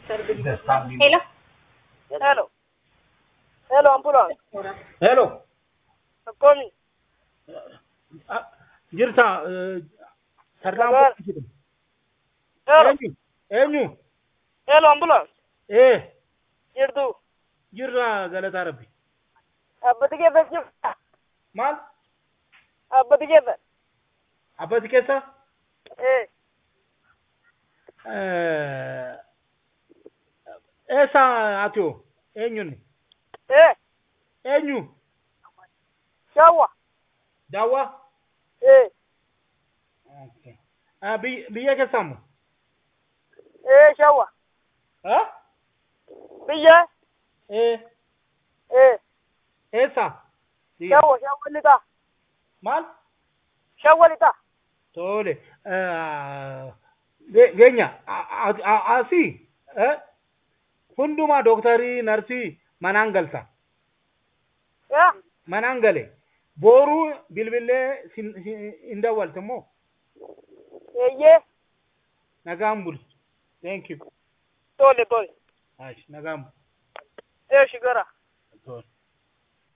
Hello. Hello. Hello, ambulance. Hello. Koni. Jirta sarraan Nagar. jedhu. Hello. Eenyu? Hello, ambulance. Jirtu. Jirra galataa rabbi. Abbati keessa jirta. Maal? Abbati keessa. Abbati keessa? Eessa atio? Eenyuni? Eenyu? Shawa. Daawwa? Okay. Biyya keessaammoo? Shawa. Ha? Biyya. Eessa? Shawa lita. Maal? Shawa lita. Tole. Geenya asii hundumaa dooktarii narsii manaan galsa. Manaan gale. Booruu bilbilee hin dawwalte immoo. Nagaan buli. Thank you. Tole. Nagaan buli. Shigara. Tole.